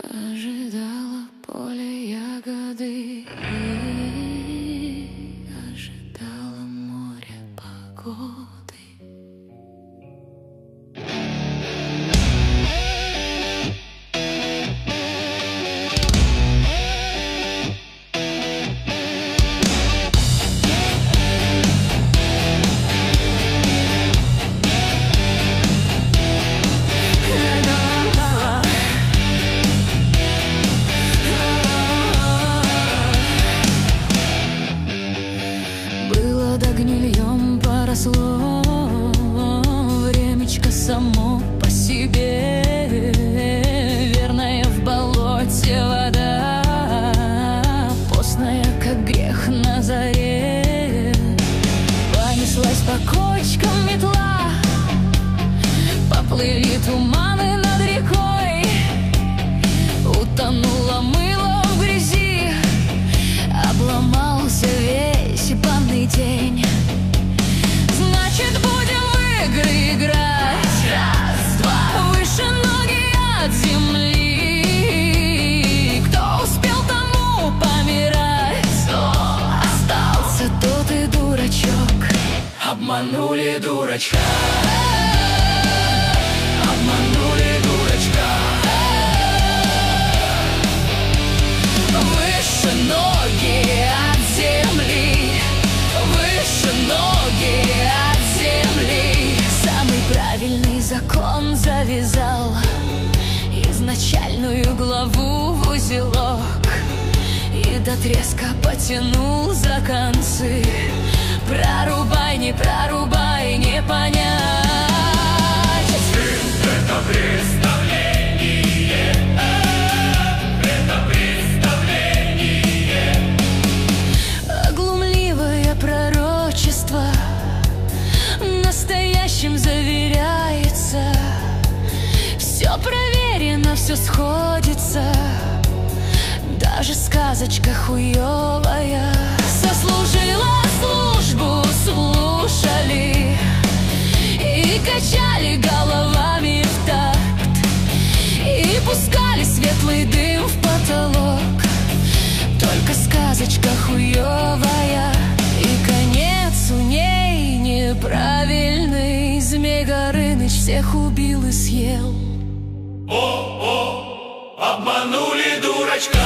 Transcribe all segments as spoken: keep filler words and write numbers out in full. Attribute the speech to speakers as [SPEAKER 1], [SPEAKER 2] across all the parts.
[SPEAKER 1] Ожидала поле ягоды и ожидала море погоды. Гнильем поросло времечко само по себе, верная в болоте вода, постная, как грех на заре. Понеслась по кочкам метла, поплыли туманы над рекой, утонуло мыло в грязи, обломался весь банный день. Значит, будем в игры играть. Раз, два. Выше ноги от земли. Кто успел, тому помирать. Кто остался, тот и дурачок. Обманули дурачка. Обманули дурачка. Выше ноги от земли. Выше ноги от земли. Самый правильный закон завязал изначальную главу в узелок и до треска потянул за концы. Прорубай, не прорубай, не понять. Это представление, это представление. Оглумливое пророчество настоящим заверяется. Все проверено, все сходится. Даже сказочка хуевая сослужила службу, слушали и качали головами в такт, и пускали светлый дым в потолок. Только сказочка хуевая, и конец у ней неправильный. Змей Горыныч всех убил и съел.
[SPEAKER 2] О-о, обманули дурачка.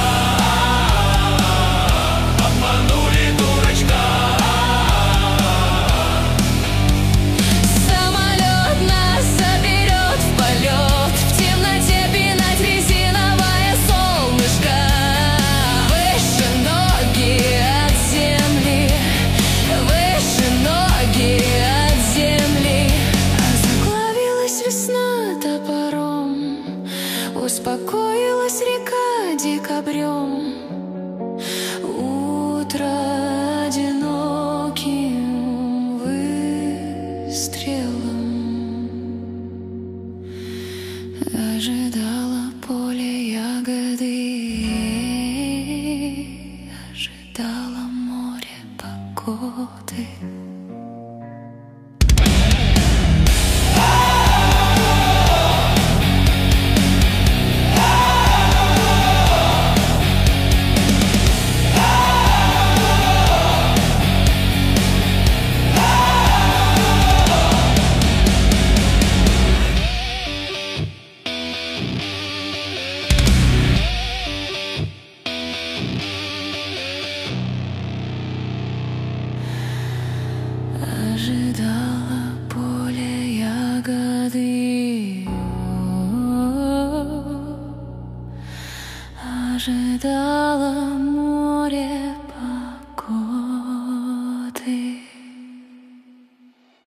[SPEAKER 2] Обманули дурачка.
[SPEAKER 1] Самолет нас заберет в полет, в темноте пинать резиновое солнышко. Выше ноги от земли, выше ноги от земли. Озаглавилась весна топором, успокоилась река декабрем. Утро одиноким выстрелом ожидала поле ягоды, ожидала море погоды. Ожидала поле ягоды, ожидала